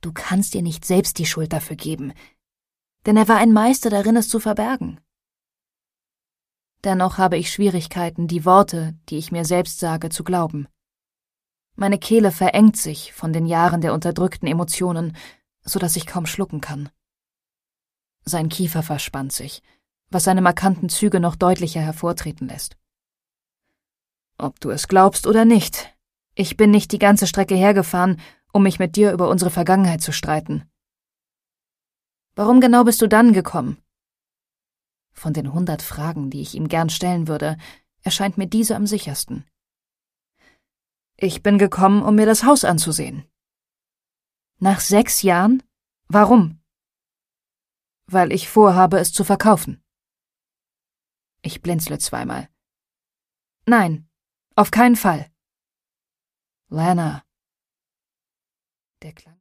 Du kannst dir nicht selbst die Schuld dafür geben, denn er war ein Meister darin, es zu verbergen. Dennoch habe ich Schwierigkeiten, die Worte, die ich mir selbst sage, zu glauben. Meine Kehle verengt sich von den Jahren der unterdrückten Emotionen, so dass ich kaum schlucken kann. Sein Kiefer verspannt sich, was seine markanten Züge noch deutlicher hervortreten lässt. Ob du es glaubst oder nicht, ich bin nicht die ganze Strecke hergefahren, um mich mit dir über unsere Vergangenheit zu streiten. Warum genau bist du dann gekommen? Von den 100 Fragen, die ich ihm gern stellen würde, erscheint mir diese am sichersten. Ich bin gekommen, um mir das Haus anzusehen. Nach 6 Jahren? Warum? Weil ich vorhabe, es zu verkaufen. Ich blinzle zweimal. Nein, auf keinen Fall. Lana. Der Klang